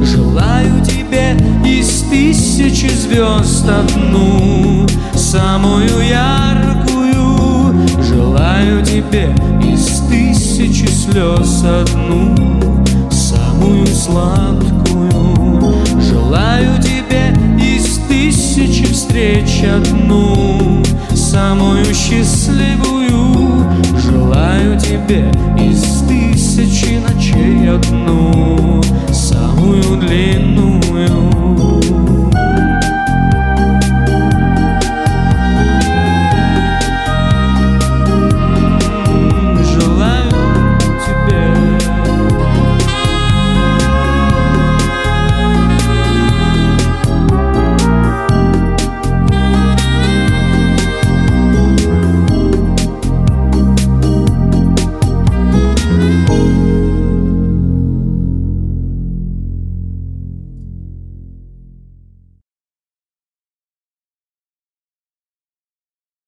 Желаю тебе из тысячи звезд одну, самую яркую. Желаю тебе из тысячи слез одну, самую сладкую. Желаю тебе из тысячи встреч одну, самую счастливую. Желаю тебе из тысячи ночей одну, самую длинную.